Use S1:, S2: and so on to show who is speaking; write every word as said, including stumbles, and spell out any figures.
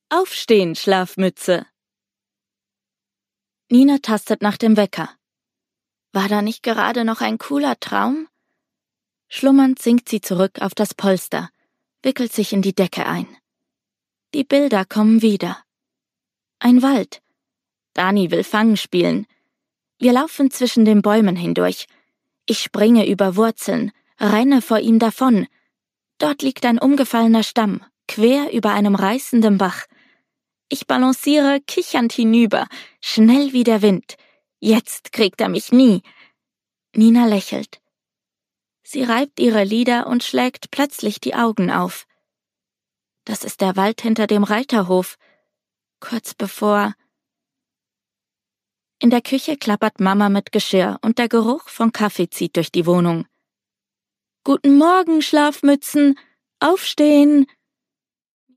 S1: Aufstehen, Schlafmütze! Nina tastet nach dem Wecker. War da nicht gerade noch ein cooler Traum? Schlummernd sinkt sie zurück auf das Polster, wickelt sich in die Decke ein. Die Bilder kommen wieder. Ein Wald. Dani will Fangen spielen. Wir laufen zwischen den Bäumen hindurch. Ich springe über Wurzeln, renne vor ihm davon. Dort liegt ein umgefallener Stamm, quer über einem reißenden Bach. Ich balanciere kichernd hinüber, schnell wie der Wind. Jetzt kriegt er mich nie. Nina lächelt. Sie reibt ihre Lider und schlägt plötzlich die Augen auf. Das ist der Wald hinter dem Reiterhof. Kurz bevor... In der Küche klappert Mama mit Geschirr und der Geruch von Kaffee zieht durch die Wohnung. »Guten Morgen, Schlafmützen! Aufstehen!«